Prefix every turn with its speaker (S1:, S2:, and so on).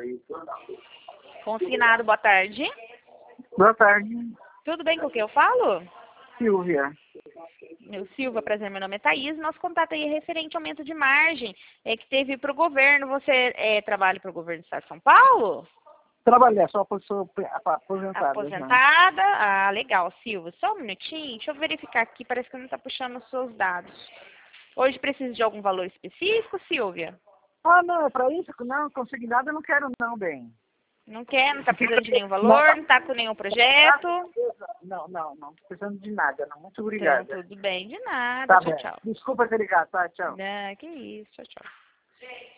S1: Consignado, boa tarde.
S2: Boa tarde,
S1: Tudo bem com quem eu falo?
S2: Silvia.
S1: Silva, prazer, meu nome é Thaís. Nosso contato aí é referente ao aumento de margem que teve para o governo. Você trabalha para o governo do Estado de São Paulo?
S2: Trabalhei, só sou aposentada.
S1: Aposentada? Ah, legal, Silva. Só um minutinho, deixa eu verificar aqui, parece que não está puxando os seus dados. Hoje precisa de algum valor específico, Silvia?
S2: Ah, não, é pra isso? Não, consignado eu não quero não, bem.
S1: Não quer? Não está precisando de nenhum valor? Não está com nenhum projeto?
S2: Não tô precisando de nada, não. Muito obrigada.
S1: Então, tudo bem, de nada.
S2: Tá
S1: Tchau,
S2: bem.
S1: tchau.
S2: Desculpa ter ligado, tá? Tchau.
S1: Ah, que isso, tchau, tchau.